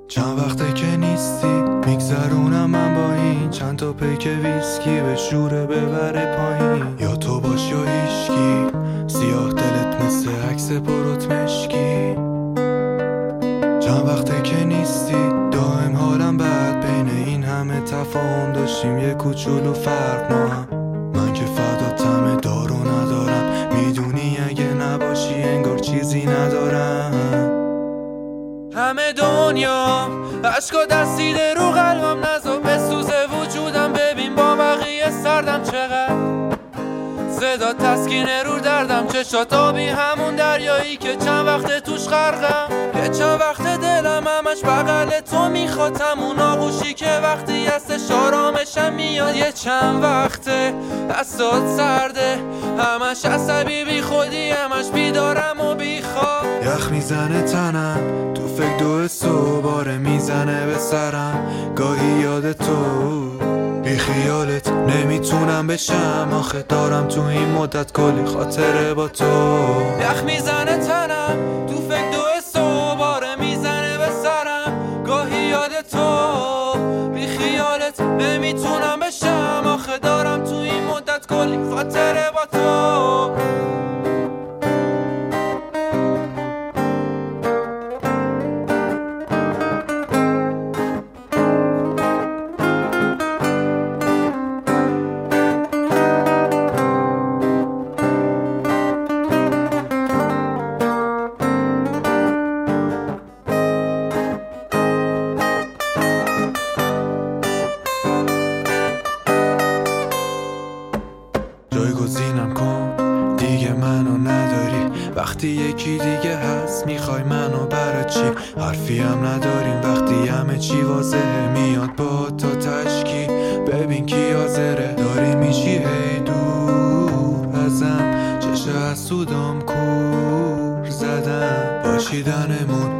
چند وقته که نیستی میگذرونم من با این چند تا پیک ویسکی به شوره ببره پایین. یا تو باش یا هیشکی، سیاه دلت مثل عکس پروت مشکی. چند وقته که نیستی دائم حالم بد، بین این همه تفاهم داشتیم یه کوچولو فرق ما هم. من که فداتم دارو ندارم، میدونی اگه نباشی انگار چیزی ندارم. همه دنیا عشقا دستیده رو قلبم، نزا بسوزه وجودم، ببین با بقیه سردم چقدر. صدا تسکینه رو دردم، چشات آبی همون دریایی که چند وقت توش غرقم. که چند وقت دلم همش بغل تو میخواد، همون آغوشی که وقتی هستش آرامشم میاد. یه چند وقته دستات سرده، همش عصبی بی خودی، همش بیدارم و بیخواب. یخ میزنه تنم تو فکر دو صبح، باره میزنه به سرم گاهی یاد تو. بی خیالت نمیتونم بشم، آخه دارم تو این مدت کلی خاطره با تو. یخ میزنه تنم تو فکر دو صبح، باره میزنه به سرم گاهی یاد تو. بی خیالت نمیتونم بشم، آخه دارم تو این مدت کلی خاطره با تو. جایگزینم کن دیگه منو نداری، وقتی یکی دیگه هست میخوای منو برای چی؟ حرفی هم نداریم وقتی همه چی واضحه، میاد با تا تشکی ببین کی حاضره. داری میشی هی دور ازم، چشه حسودام کور زدم، باشیدنمون